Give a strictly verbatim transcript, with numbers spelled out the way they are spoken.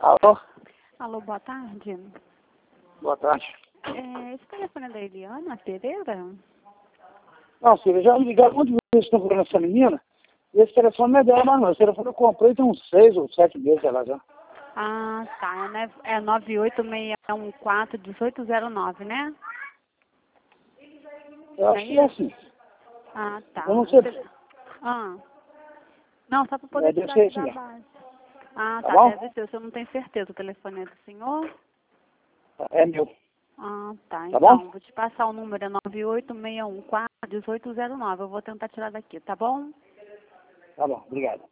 Alô? Alô, boa tarde. Boa tarde. É, esse telefone é da Eliana Pereira? Não, filha, já me ligaram quantas vezes estão procurando essa menina? E esse telefone não é dela, mas não. Esse telefone eu comprei tem uns seis ou sete meses, sei lá já. Ah, tá. Né? É nove oito seis um quatro um oito zero nove, né? Eu acho que é assim. Ah, tá. Eu não sei. Ah. Não, só para É, poder deve tirar ser aqui esse da mesmo. base. Ah, Tá tá. bom? Deve ser. Eu não tenho certeza. O telefone é do senhor? É meu. Ah, tá. Tá bom? Então, vou te passar o número. É nove oito seis um quatro um oito zero nove. Eu vou tentar tirar daqui, tá bom? Tá bom, obrigado.